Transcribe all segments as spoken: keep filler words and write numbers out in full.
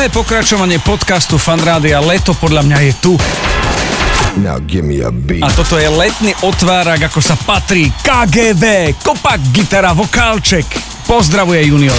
Druhé pokračovanie podcastu Fanrádia Leto podľa mňa je tu. Now give me a beat. A toto je letný otvárak, ako sa patrí. ká gé vé, kopak, gitara, vokálček. Pozdravuje Junior.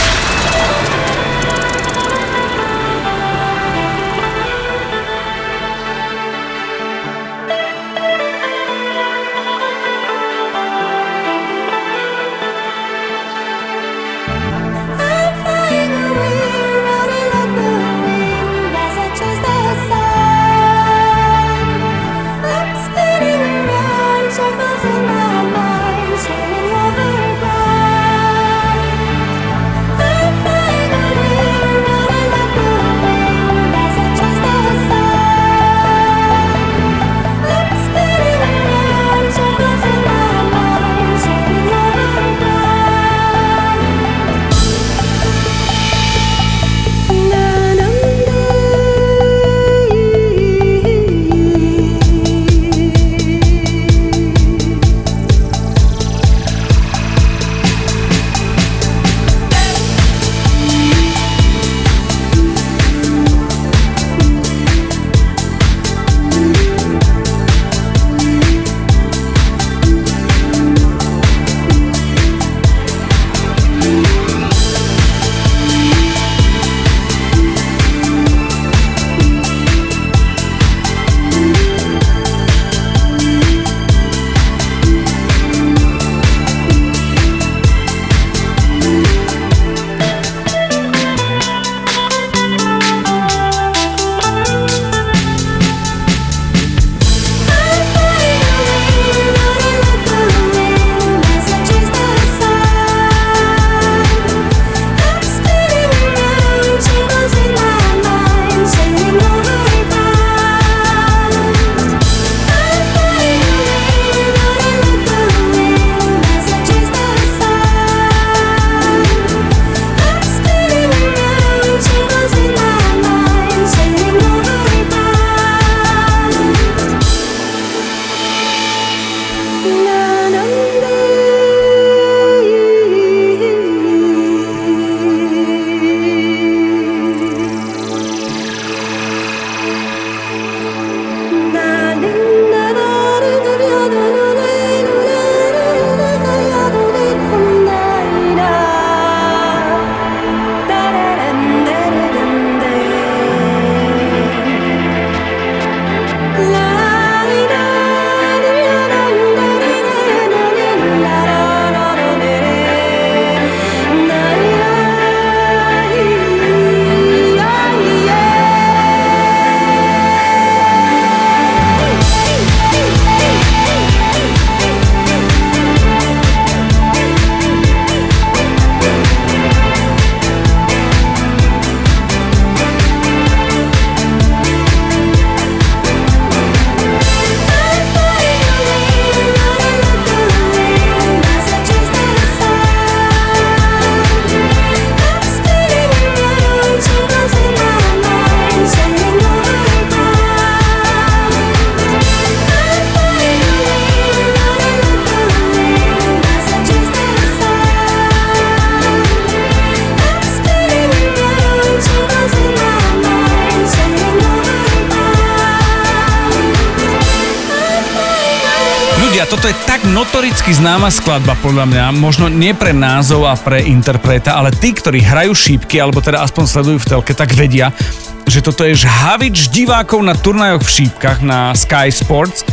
Toto je tak notoricky známa skladba podľa mňa, možno nie pre názov a pre interpreta, ale tí, ktorí hrajú šípky, alebo teda aspoň sledujú v telke, tak vedia, že toto je žhavič divákov na turnajoch v šípkach na Sky Sports,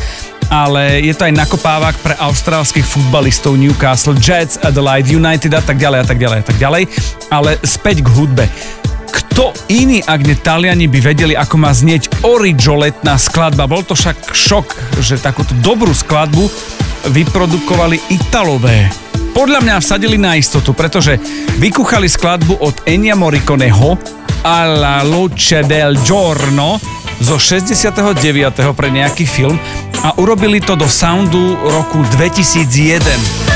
ale je to aj nakopávak pre austrálskych futbalistov Newcastle Jets, Adelaide United a tak ďalej a tak ďalej a tak ďalej, ale späť k hudbe. Kto iný, ak ne Taliani, by vedeli, ako má znieť Origo letná skladba. Bol to však šok, že takúto dobrú skladbu vyprodukovali Italové. Podľa mňa vsadili na istotu, pretože vykúchali skladbu od Ennio Morriconeho Alla luce del giorno zo šesťdesiateho deviateho pre nejaký film a urobili to do soundu roku dvetisícjeden.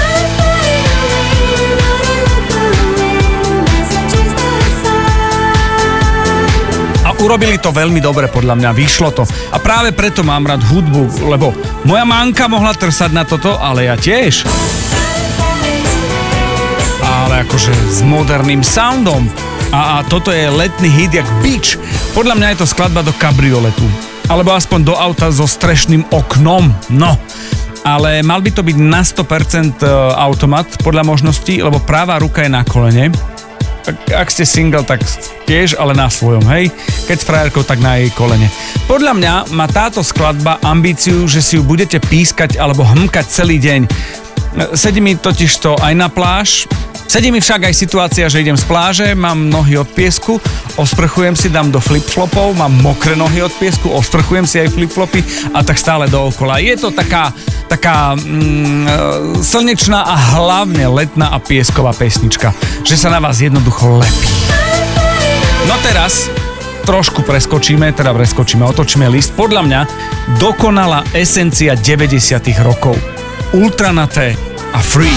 Urobili to veľmi dobre, podľa mňa, vyšlo to. A práve preto mám rád hudbu, lebo moja manka mohla trsať na toto, ale ja tiež. 'Ale akože s moderným soundom. A, a toto je letný hit jak Beach. Podľa mňa je to skladba do kabrioletu. Alebo aspoň do auta so strešným oknom. No. Ale mal by to byť na sto percent automat podľa možností, lebo práva ruka je na kolene. Ak ste single, tak tiež, ale na svojom, hej? Keď s frajerkou, tak na jej kolene. Podľa mňa má táto skladba ambíciu, že si ju budete pískať alebo hmkať celý deň. Sedí mi totižto aj na pláž. Sedí mi však aj situácia, že idem z pláže, mám nohy od piesku, osprchujem si, dám do flip-flopov, mám mokré nohy od piesku, osprchujem si aj flip-flopy a tak stále dookola. Je to taká, taká mm, slnečná a hlavne letná a piesková pesnička, že sa na vás jednoducho lepí. No teraz trošku preskočíme, teda preskočíme, otočíme list. Podľa mňa dokonalá esencia deväťdesiatych rokov. Ultranaté a Free.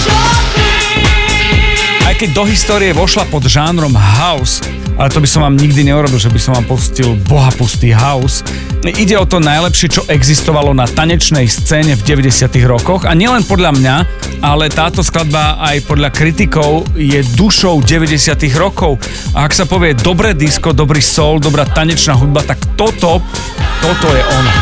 Aj keď do histórie vošla pod žánrom house, ale to by som vám nikdy neurobil, že by som vám pustil bohapustý house. Ide o to najlepšie, čo existovalo na tanečnej scéne v deväťdesiatych rokoch a nielen podľa mňa, ale táto skladba aj podľa kritikov je dušou deväťdesiatych rokov. A ak sa povie dobré disco, dobrý soul, dobrá tanečná hudba, tak toto, toto je ono.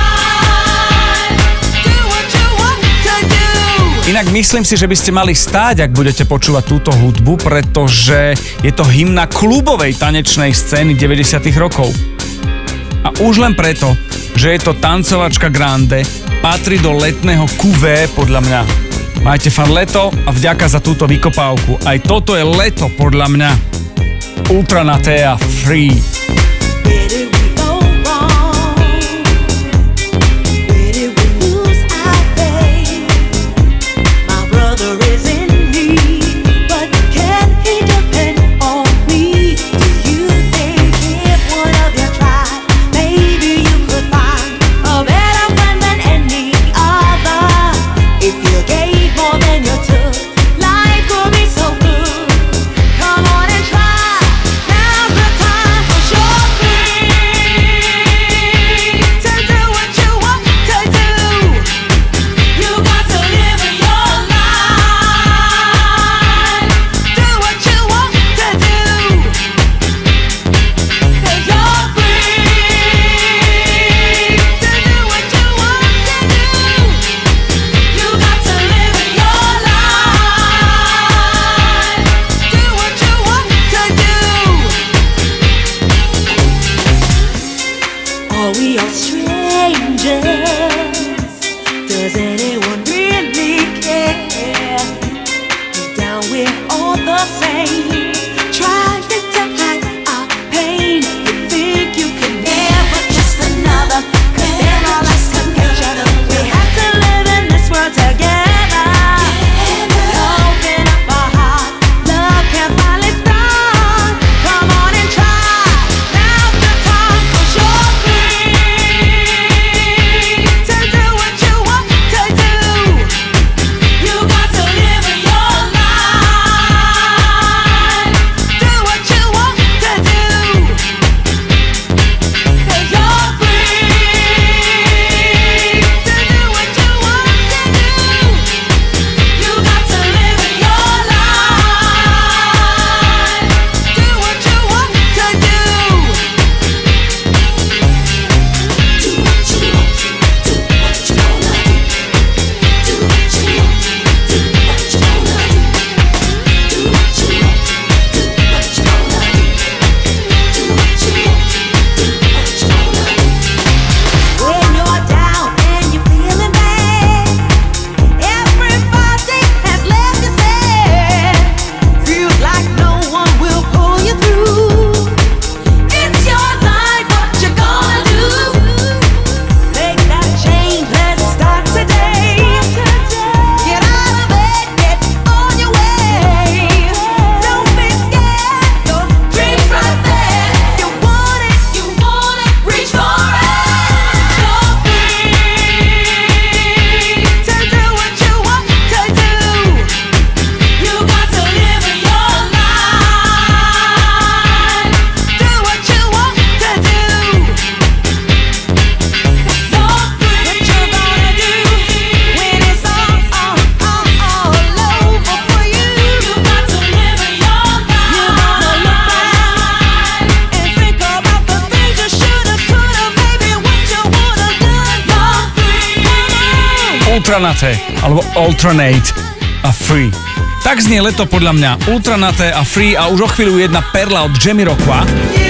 Inak myslím si, že by ste mali stáť, ak budete počúvať túto hudbu, pretože je to hymna klubovej tanečnej scény deväťdesiatych rokov. A už len preto, že je to tancovačka grande, patrí do letného kuvé podľa mňa. Majte fan leto a vďaka za túto vykopávku. Aj toto je leto podľa mňa. Ultranaté a Free. ultranaté, alebo alternate a free. Tak znie leto podľa mňa, ultranaté a free a už o chvíľu jedna perla od Jamiroquai.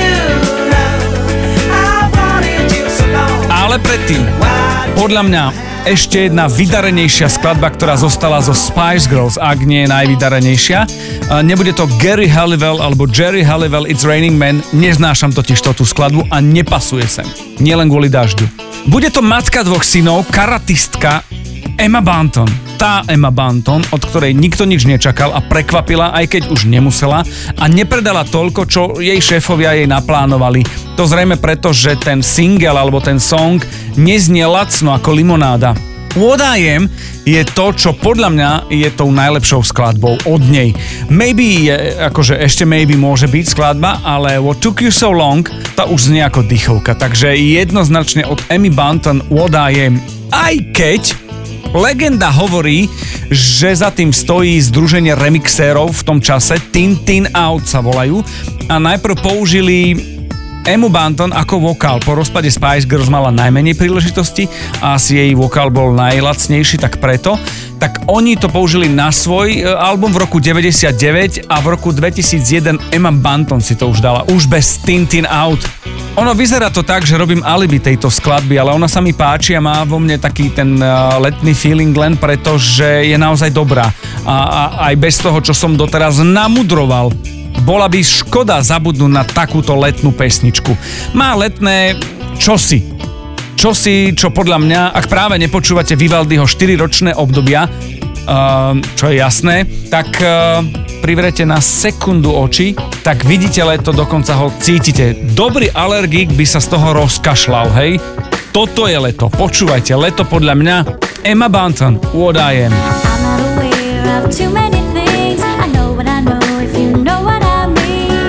Ale predtým, podľa mňa, ešte jedna vydarenejšia skladba, ktorá zostala zo Spice Girls, ak nie je najvydarenejšia. Nebude to Gary Halliwell alebo Jerry Halliwell, It's Raining Men, neznášam totiž tú skladbu a nepasuje sem. Nielen kvôli dažďu. Bude to matka dvoch synov, karatistka Emma Bunton. Tá Emma Bunton, od ktorej nikto nič nečakal a prekvapila, aj keď už nemusela a nepredala toľko, čo jej šéfovia jej naplánovali. To zrejme preto, že ten single alebo ten song neznie lacno ako limonáda. What I Am je to, čo podľa mňa je tou najlepšou skladbou od nej. Maybe je, akože ešte maybe môže byť skladba, ale What Took You So Long, tá už znie ako dychovka. Takže jednoznačne od Emmy Bunton What I Am. Aj keď legenda hovorí, že za tým stojí združenie remixérov v tom čase, Tin Tin Out sa volajú, a najprv použili Emmu Bunton ako vokál. Po rozpade Spice Girls mala najmenej príležitosti a asi jej vokál bol najlacnejší, tak preto. Tak oni to použili na svoj album v roku deväťdesiatdeväť a v roku dvetisícjeden Emma Bunton si to už dala, už bez Tin Tin Out. Ono vyzerá to tak, že robím alibi tejto skladby, ale ona sa mi páči a má vo mne taký ten letný feeling len preto, že je naozaj dobrá. A, a aj bez toho, čo som doteraz namudroval, bola by škoda zabudnúť na takúto letnú pesničku. Má letné čosi. Čosi, čo podľa mňa, ak práve nepočúvate Vivaldiho štyriročné obdobia, uh, čo je jasné, tak uh, privrete na sekundu oči, tak vidíte leto, dokonca ho cítite. Dobrý alergik by sa z toho rozkašľal, hej? Toto je leto, počúvajte, leto podľa mňa. Emma Bunton, What I Am. I'm not aware of too many things. I know what I know if you know what I mean.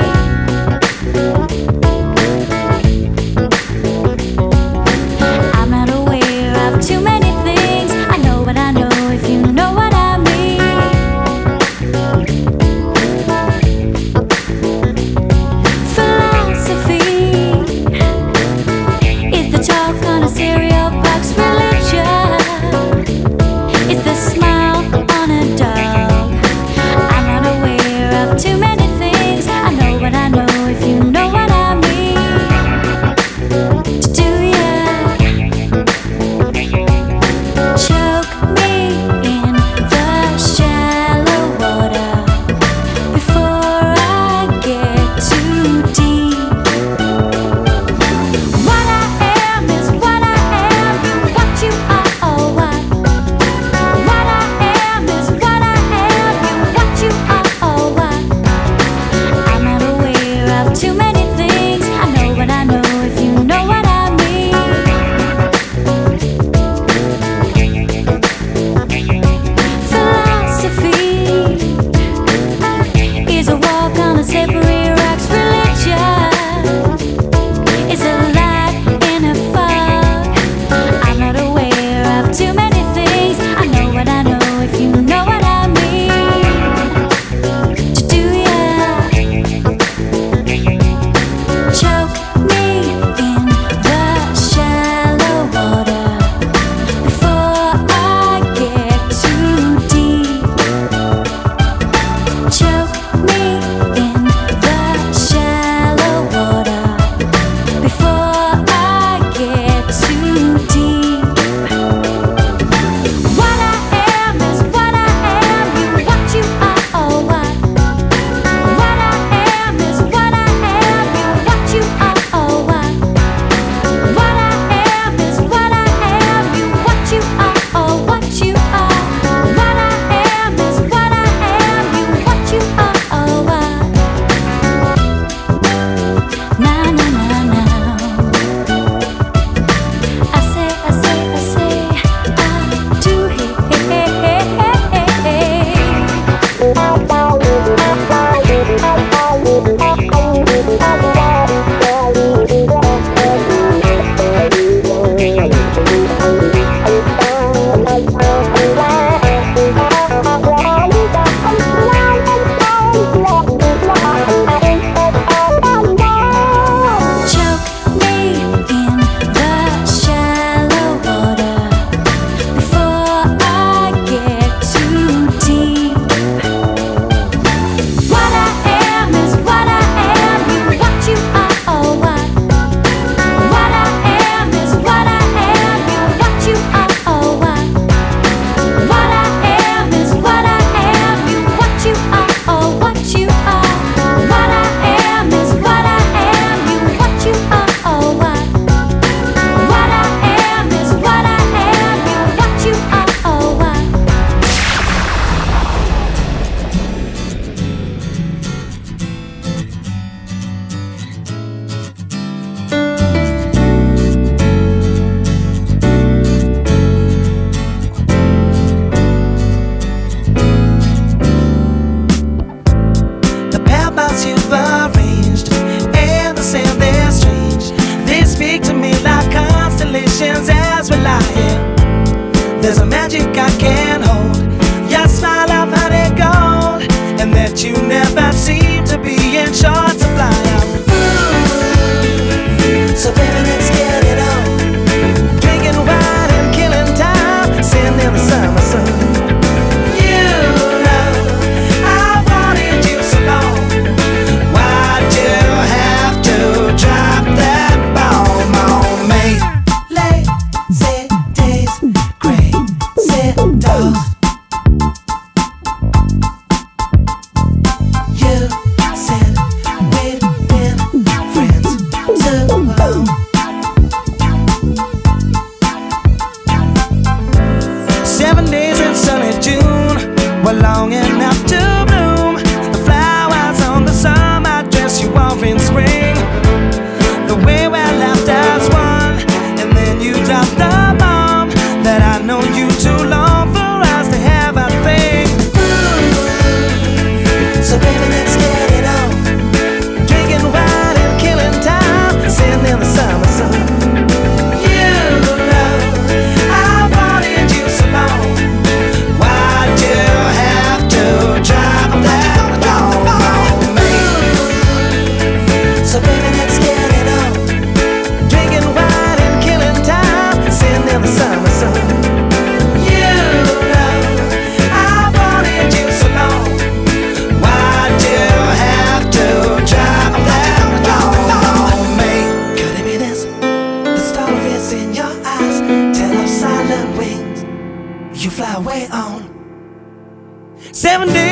I'm not aware of too many things. I know what I know if you know what I mean. Philosophy is the chalk on a cereal box religion. It's the smile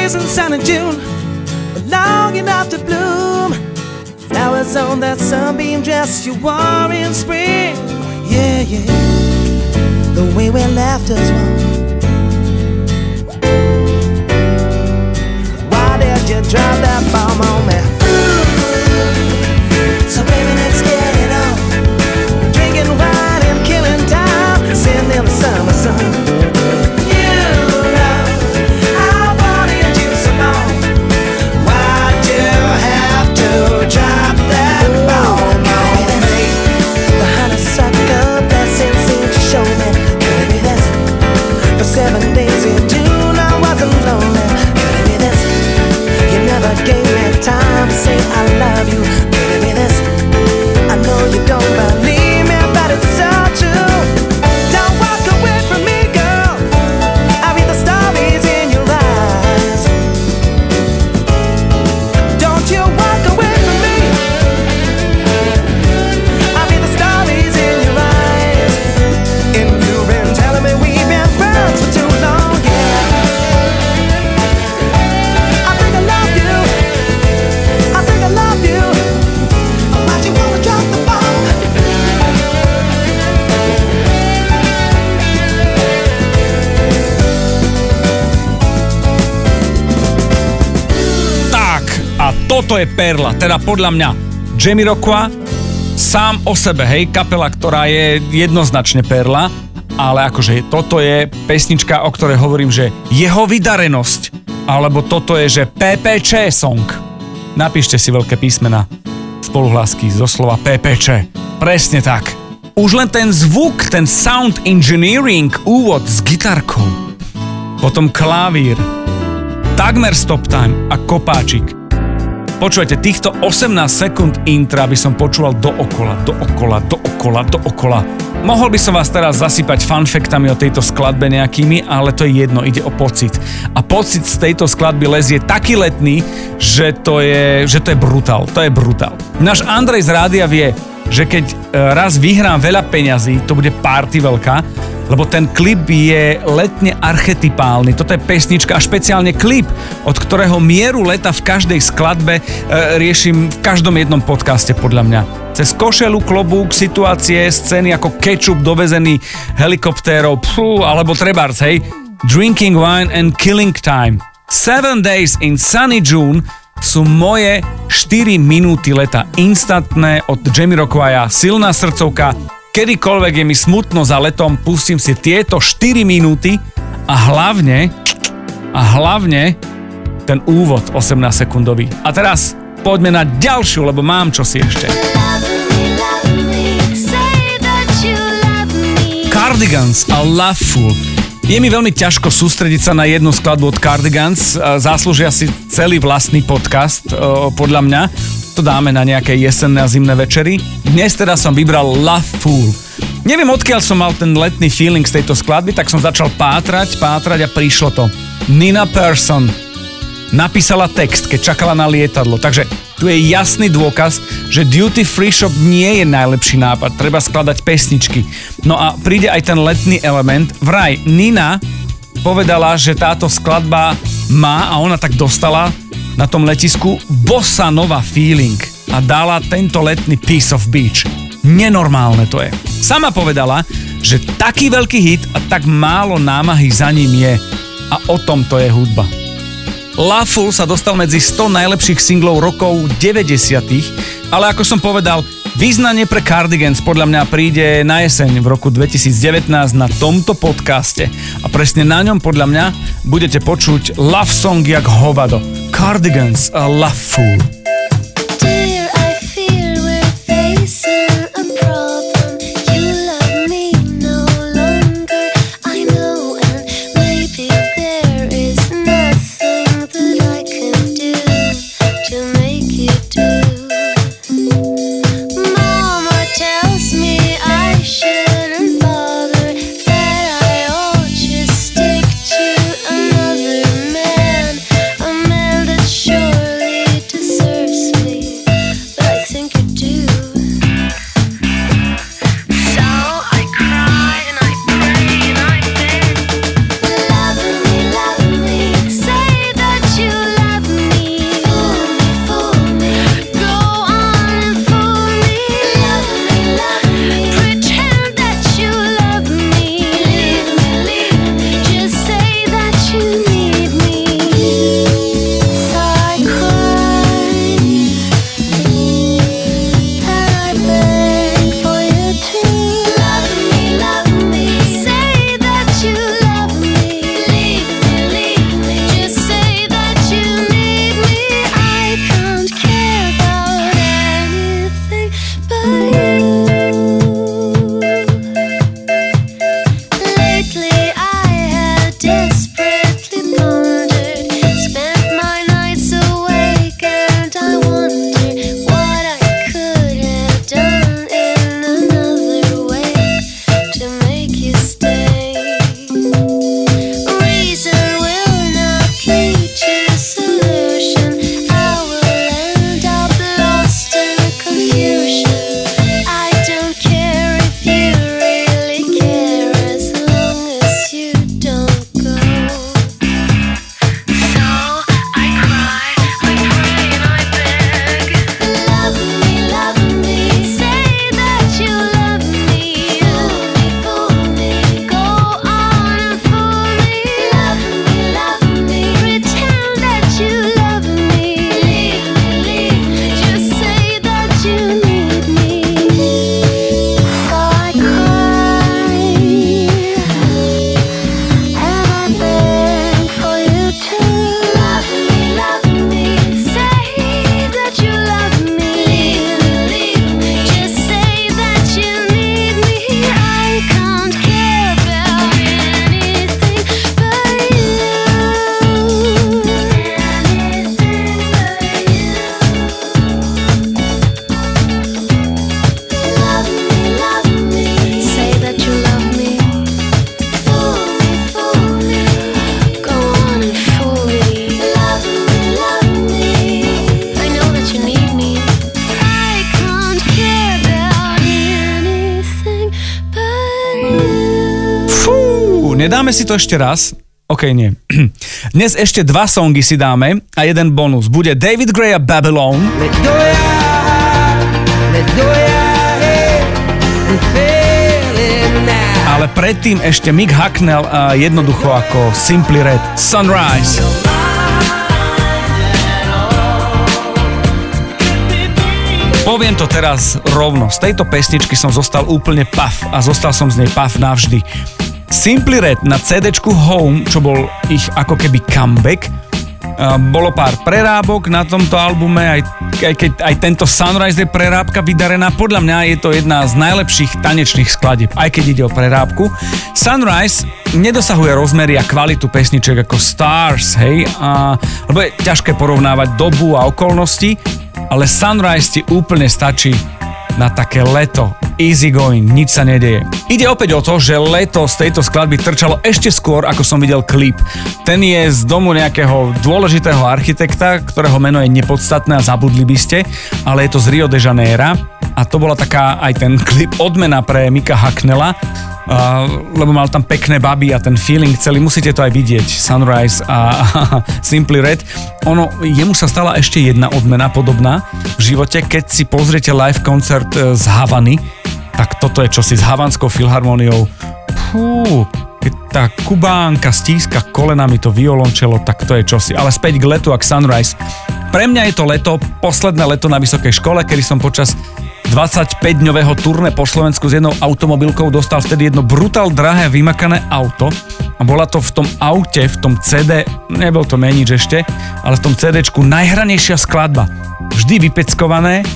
days in sunny June were long enough to bloom. Flowers on that sunbeam dress you wore in spring. Yeah, yeah, the way we laughed as one. Why did you drop that bomb on me? So baby, let's get it on. Drinking wine and killing time, sitting in the summer sun. You know I wanted you so long. Why'd you have to drop that bomb on me? The honeysuckle blessing seemed to show me. Could it be this? For seven days in June I wasn't lonely. Could it be this? You never gave me time to say I love you. Could it be this? I know you don't believe me, but it's so true. Don't walk away from me, girl. I read the stories in your eyes. Don't you walk away from me. I read the stories in your eyes. And you've been telling me we've been friends for too long, yeah. I think I love you. I think I love you. Why'd you wanna drop the bomb? Tak, a toto je perla, teda podľa mňa Jamiroquai sám o sebe, hej, kapela, ktorá je jednoznačne perla, ale akože toto je pesnička, o ktorej hovorím, že jeho vydarenosť, alebo toto je, že pé pé čé song. Napíšte si veľké písmena, spoluhlásky zo slova pé pé čé. Presne tak. Už len ten zvuk, ten sound engineering, úvod s gitarkou, potom klavír, takmer stop time a kopáčik. Počujete, týchto osemnásť sekúnd intra by som počúval dookola, dookola, dookola, dookola. Mohol by som vás teraz zasypať funfaktami o tejto skladbe nejakými, ale to je jedno, ide o pocit. A pocit z tejto skladby lezie taký letný, že to je, že to je brutál, to je brutál. Náš Andrej z rádia vie, že keď raz vyhrám veľa peňazí, to bude party veľká, lebo ten klip je letne archetypálny. Toto je pesnička a špeciálne klip, od ktorého mieru leta v každej skladbe e, riešim v každom jednom podcaste podľa mňa. Cez košelu, klobúk, situácie, scény ako kečup dovezený helikoptérov, pfú, alebo trebárs, hej, Drinking Wine and Killing Time. Seven Days in Sunny June sú moje štyri minúty leta. Instantné od Jamiroquaia, silná srdcovka. Kedykoľvek je mi smutno za letom, pustím si tieto štyri minúty a hlavne, a hlavne ten úvod osemnásť sekundový. A teraz poďme na ďalšiu, lebo mám čosi ešte. Cardigans a Loveful. Je mi veľmi ťažko sústrediť sa na jednu skladbu od Cardigans. Zaslúžia si celý vlastný podcast, podľa mňa. To dáme na nejaké jesenné a zimné večery. Dnes teda som vybral Loveful. Neviem, odkiaľ som mal ten letný feeling z tejto skladby, tak som začal pátrať, pátrať a prišlo to. Nina Persson napísala text, keď čakala na lietadlo. Takže tu je jasný dôkaz, že Duty Free Shop nie je najlepší nápad. Treba skladať pesničky. No a príde aj ten letný element. Vraj, Nina povedala, že táto skladba má, a ona tak dostala na tom letisku, bossa nova feeling a dala tento letný Piece of Beach. Nenormálne to je. Sama povedala, že taký veľký hit a tak málo námahy za ním je. A o tom to je hudba. Loveful sa dostal medzi sto najlepších singlov rokov deväťdesiatych, ale ako som povedal, význanie pre Cardigans podľa mňa príde na jeseň v roku dvetisícdevätnásť na tomto podcaste. A presne na ňom podľa mňa budete počuť love song jak hovado. Cardigans a Loveful. Surely deserve Nedáme si to ešte raz? OK, nie. Dnes ešte dva songy si dáme a jeden bonus. Bude David Gray a Babylon. Let go your heart, let go your head, and feel it now. Ale predtým ešte Mick Hucknall a jednoducho ako Simply Red, Sunrise. Poviem to teraz rovno. Z tejto pesničky som zostal úplne paf a zostal som z nej paf navždy. Simply Red na CDčku Home, čo bol ich ako keby comeback, bolo pár prerábok na tomto albume, aj, aj keď aj tento Sunrise je prerábka vydarená, podľa mňa je to jedna z najlepších tanečných skladieb, aj keď ide o prerábku. Sunrise nedosahuje rozmery a kvalitu pesniček ako Stars, hej, a, lebo je ťažké porovnávať dobu a okolnosti, ale Sunrise ti úplne stačí na také leto. Easy going, nič sa nedeje. Ide opäť o to, že leto z tejto skladby trčalo ešte skôr, ako som videl klip. Ten je z domu nejakého dôležitého architekta, ktorého meno je nepodstatné a zabudli by ste, ale je to z Rio de Janeiro a to bola taká aj ten klip odmena pre Micka Hucknalla, Uh, lebo mal tam pekné baby a ten feeling celý, musíte to aj vidieť, Sunrise a, a Simply Red. Ono, jemu sa stala ešte jedna odmena podobná v živote, keď si pozriete live koncert z Havany, tak toto je čosi s Havanskou filharmóniou. Fú, keď tá Kubánka stíska kolenami to violončelo, tak to je čosi. Ale späť k letu a k Sunrise. Pre mňa je to leto, posledné leto na vysokej škole, kedy som počas dvadsaťpäťdňového turné po Slovensku s jednou automobilkou dostal vtedy jedno brutál drahé vymakané auto a bola to v tom aute, v tom cé dé, nebol to menič ešte, ale v tom cé déčku najhranejšia skladba. Vždy vypeckované,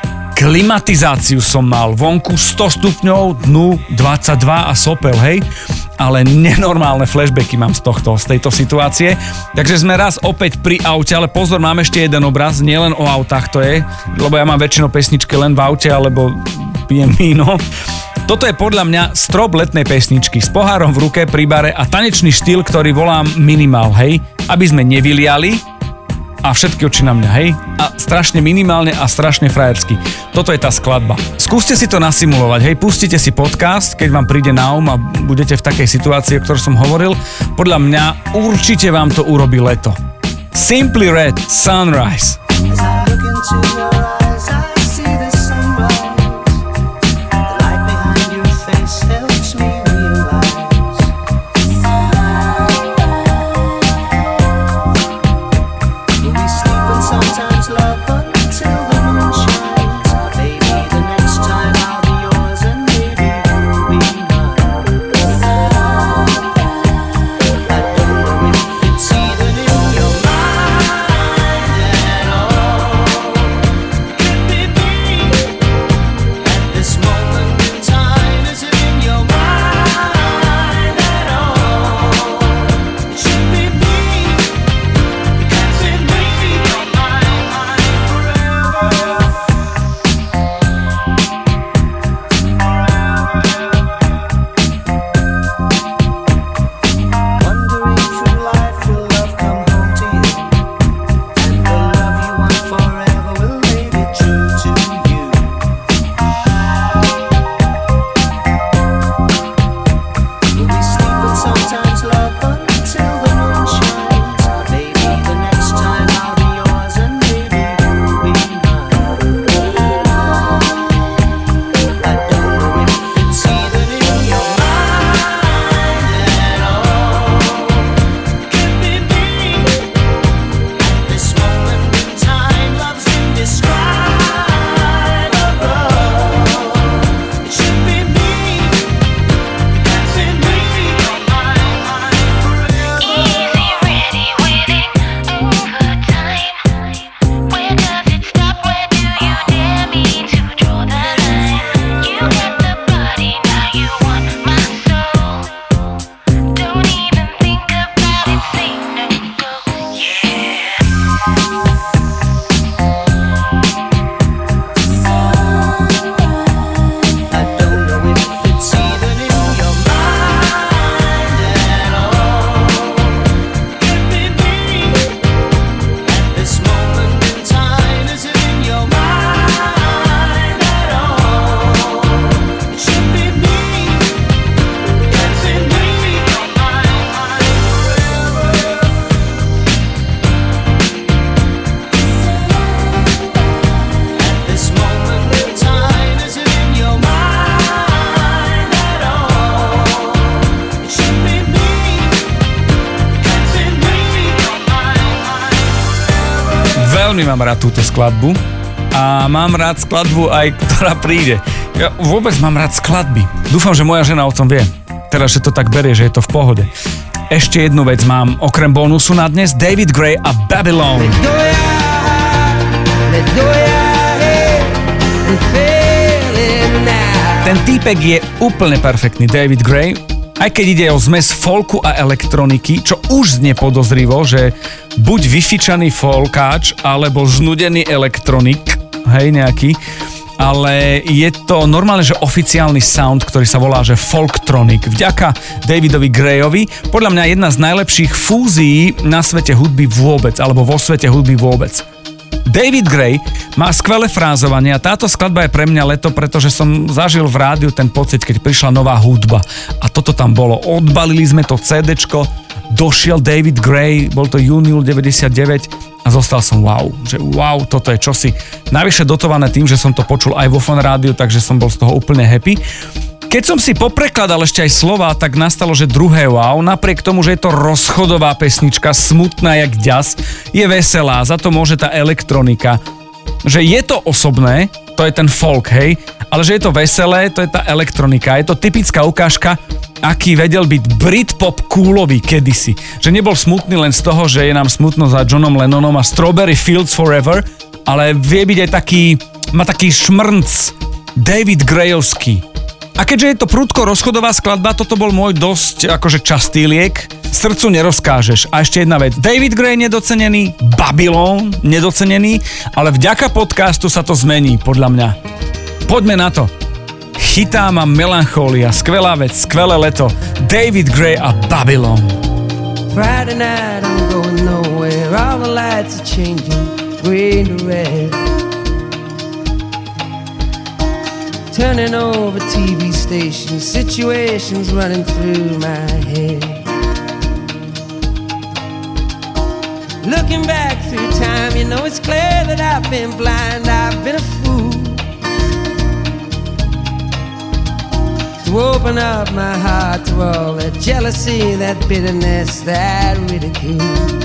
klimatizáciu som mal, vonku sto stupňov, dnu dvadsaťdva a sopel, hej, ale nenormálne flashbacky mám z tohto, z tejto situácie. Takže sme raz opäť pri aute, ale pozor, mám ešte jeden obraz, nielen o autách to je, lebo ja mám väčšinou pesničky len v aute, alebo pijem víno. Toto je podľa mňa strop letnej pesničky s pohárom v ruke pri bare a tanečný štýl, ktorý volám minimál, hej, aby sme nevyliali a všetky oči na mňa, hej? A strašne minimálne a strašne frajersky. Toto je tá skladba. Skúste si to nasimulovať, hej? Pustite si podcast, keď vám príde na um a budete v takej situácii, o ktorej som hovoril. Podľa mňa určite vám to urobí leto. Simply Red, Sunrise. veľmi mám rád túto skladbu a mám rád skladbu aj, ktorá príde. Ja vôbec mám rád skladby. Dúfam, že moja žena o tom vie. Teraz, že to tak berie, že je to v pohode. Ešte jednu vec mám, okrem bonusu na dnes, David Gray a Babylon. Ten týpek je úplne perfektný, David Gray. Aj keď ide o zmes folku a elektroniky, čo už znie podozrivo, že buď vyfičaný folkáč, alebo znudený elektronik, hej, nejaký, ale je to normálne, že oficiálny sound, ktorý sa volá, že Folktronic. Vďaka Davidovi Grayovi, podľa mňa jedna z najlepších fúzií na svete hudby vôbec, alebo vo svete hudby vôbec. David Gray má skvelé frázovanie a táto skladba je pre mňa leto, pretože som zažil v rádiu ten pocit, keď prišla nová hudba. A toto tam bolo. Odbalili sme to cédečko, došiel David Gray, bol to júniul deväťdesiatdeväť a zostal som wow, že wow, toto je čosi. Navyše dotované tým, že som to počul aj vo Fun rádiu, takže som bol z toho úplne happy. Keď som si poprekladal ešte aj slova, tak nastalo, že druhé wow, napriek tomu, že je to rozchodová pesnička, smutná jak ďas, je veselá, za to môže tá elektronika. Že je to osobné, to je ten folk, hej, ale že je to veselé, to je tá elektronika. Je to typická ukážka, aký vedel byť Britpop coolový kedysi. Že nebol smutný len z toho, že je nám smutno za Johnom Lennonom a Strawberry Fields Forever, ale vie byť aj taký, má taký šmrnc David Grayovský. A keďže je to prudko rozchodová skladba, toto bol môj dosť akože častý liek. Srdcu nerozkážeš. A ešte jedna vec. David Gray nedocenený, Babylon nedocenený, ale vďaka podcastu sa to zmení, podľa mňa. Poďme na to. Chytá ma melanchólia, skvelá vec, skvelé leto. David Gray a Babylon. Friday night I'm going nowhere. All the lights are changing, green to red. Turning over T V stations, situations running through my head. Looking back through time, you know it's clear that I've been blind, I've been a fool to open up my heart to all that jealousy, that bitterness, that ridicule.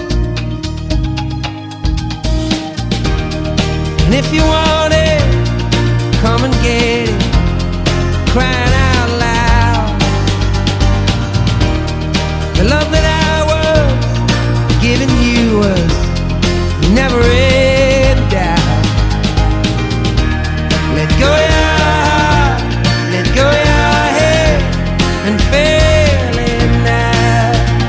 And if you want it, come and get it, crying out loud. The love that I was giving you was never in doubt. Let go your heart, let go your head, and feel it now.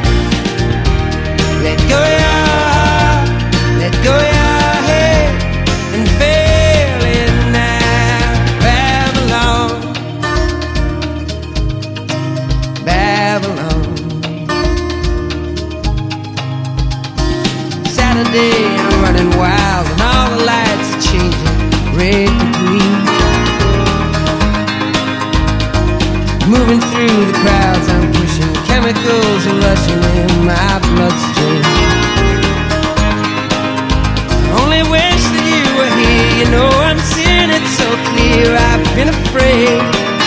Let go your heart, let go your head, and feel it now. Babylon, Babylon. Saturday I'm running wild and all the lights are changing red to green. Moving through the crowds I'm pushing, chemicals are rushing in my bloodstream. I only wish that you were here, you know I'm seeing it so clear. I've been afraid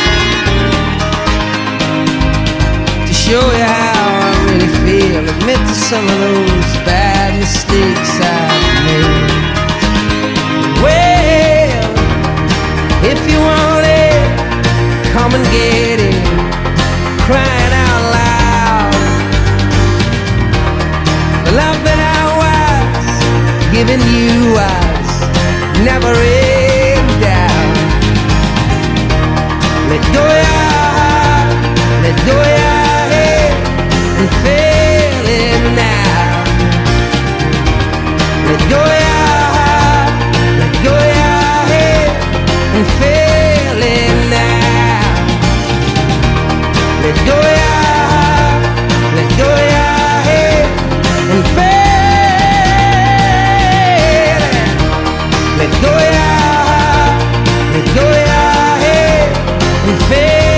to show you how I really feel, admit to some of those bad mistakes I've made. Well, if you want it, come and get it, crying out loud. The love that I was giving you was never in doubt. Let go your heart, let go your head, and feel it now. Let go your heart, let go your head, and feel it now. Let go your heart, let go your head, and feel it. Let go your heart, let go your head, and feel it.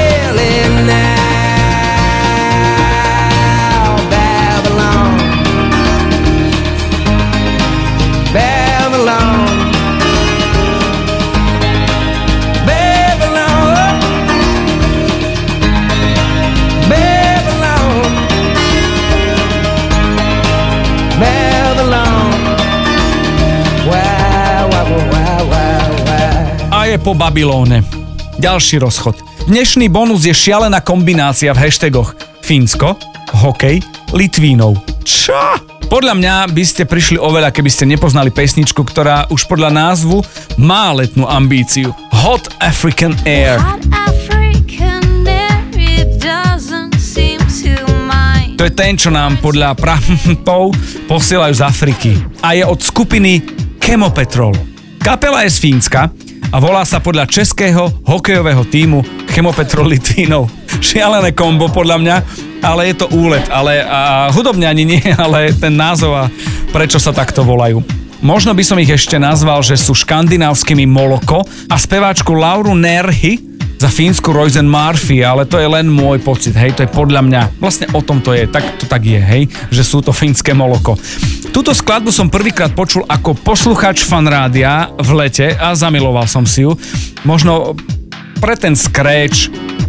je po Babylóne. Ďalší rozchod. Dnešný bonus je šialená kombinácia v hashtagoch Fínsko, hokej, Litvínov. Čo? Podľa mňa by ste prišli oveľa, keby ste nepoznali pesničku, ktorá už podľa názvu má letnú ambíciu. Hot African Air. Hot African air, it doesn't seem to mind. To je ten, čo nám podľa prampov posielajú z Afriky. A je od skupiny Chemo Petrol. Kapela je z Fínska a volá sa podľa českého hokejového tímu Chemo Petrol Litvínov. Šialené kombo podľa mňa, ale je to úlet. Ale a hudobne ani nie, ale ten názov a prečo sa takto volajú. Možno by som ich ešte nazval, že sú škandinávskymi Moloko a speváčku Lauru Nerhy za fínsku Royzen Murphy, ale to je len môj pocit, hej, to je podľa mňa. Vlastne o tom to je, tak to tak je, hej, že sú to fínske Moloko. Túto skladbu som prvýkrát počul ako poslucháč fan rádia v lete a zamiloval som si ju. Možno pre ten scratch,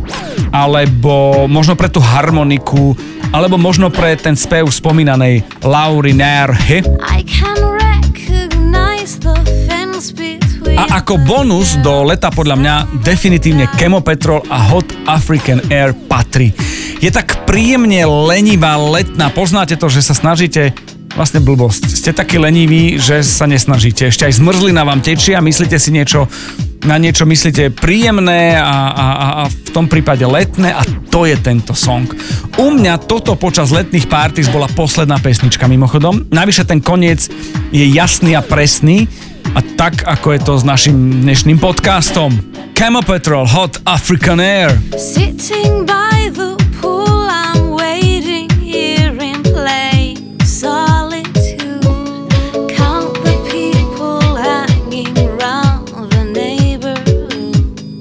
alebo možno pre tú harmoniku, alebo možno pre ten spev spomínanej Laury Nerhy. I can recognize the fence between. A ako bonus do leta podľa mňa definitívne Chemo Petrol a Hot African Air patrí. Je tak príjemne lenivá letná, poznáte to, že sa snažíte, vlastne blbosť, ste takí leniví, že sa nesnažíte. Ešte aj zmrzlina vám tečie a myslíte si niečo, na niečo myslíte príjemné a, a, a v tom prípade letné a to je tento song. U mňa toto počas letných parties bola posledná pesnička mimochodom. Navyše ten koniec je jasný a presný a tak ako je to s našim dnešným podcastom. Chemo Petrol, Hot African Air. Sitting by the pool, I'm waiting here in plain solitude. Count the people hanging round the neighborhood.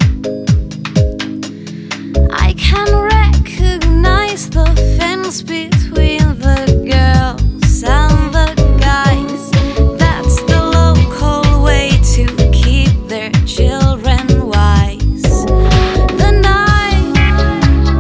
I can recognize the fence between the girls and the guys. That's the local way to keep their children wise. The night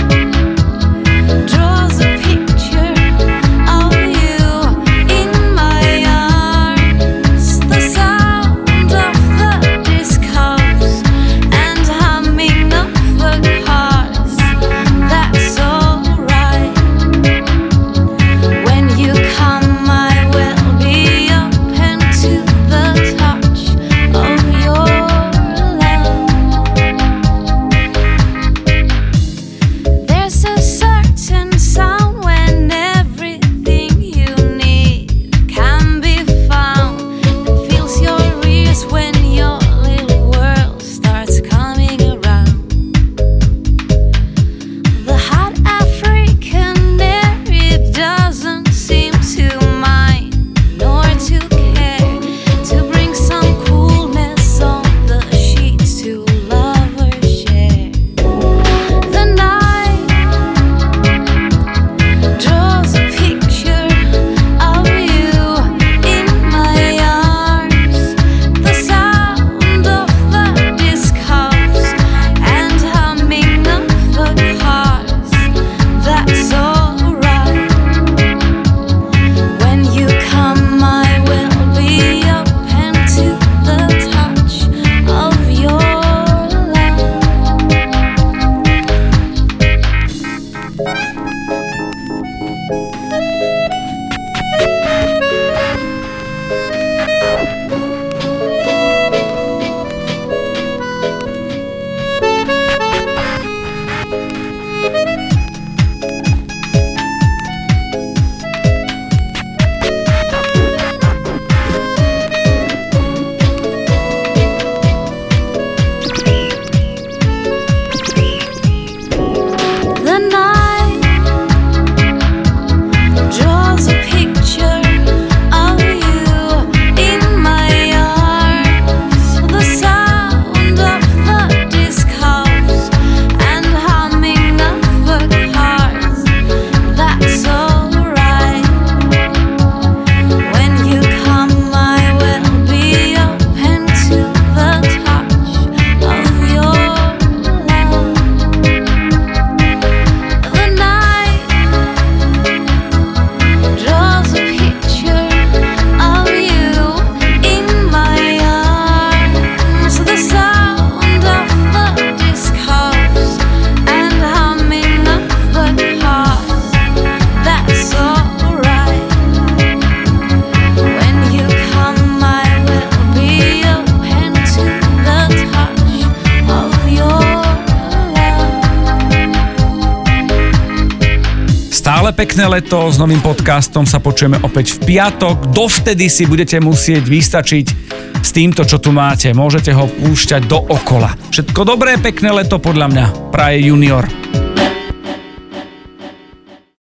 ale pekné leto, s novým podcastom sa počujeme opäť v piatok. Dovtedy si budete musieť vystačiť s týmto, čo tu máte. Môžete ho púšťať dookola. Všetko dobré, pekné leto podľa mňa. Praje Junior.